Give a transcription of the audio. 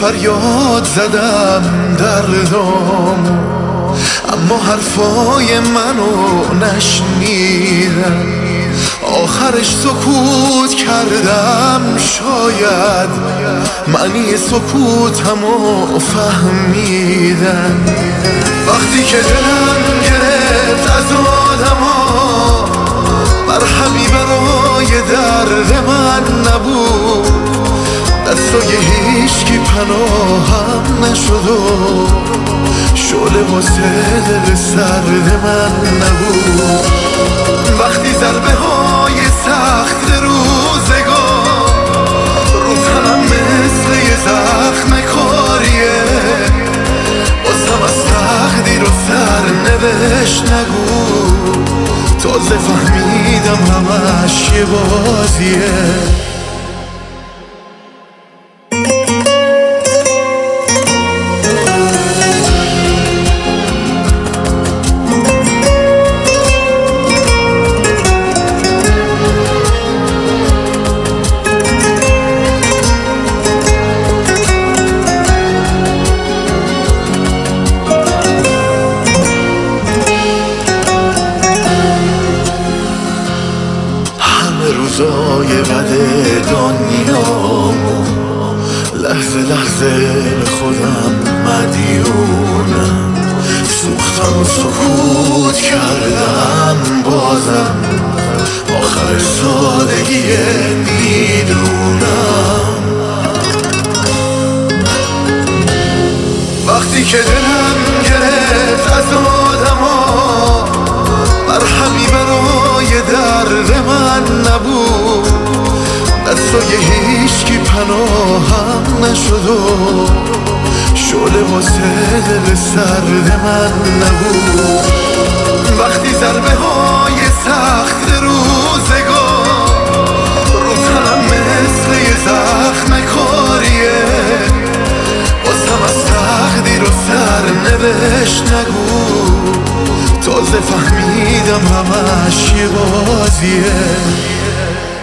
فریاد زدم دردام، اما حرفای منو نشنیدن. آخرش سکوت کردم، شاید معنی سکوتمو فهمیدن. وقتی که دلم گرفت از آدما، مرهمی برای درد من نبود. دستای هیچکی پناهم نشد و شعله واسه دل سرد من نبود. وقتی ضربه های سخت روزگار رو تنم مثل یه زخم کاریه، بازم از تقدیر و سرنوشت نگو. تازه فهمیدم همش یه بازیه. روزای بد دنیامو لحظه لحظه به خودم مدیونم. سوختم و سکوت کردم، بازم آخر سادگیه میدونم. وقتی که دلم گرفت از آدما، مرهمی برای درد من نبود. دستای هیچکی پناهم نشد و شعله واسه دل سرد من نبود. وقتی ضربه های سخت روزگار رو تنم مثل یه زخم کاریه، بازم از تقدیر و سرنوشت نگو. تازه فهمیدم همش یه بازیه.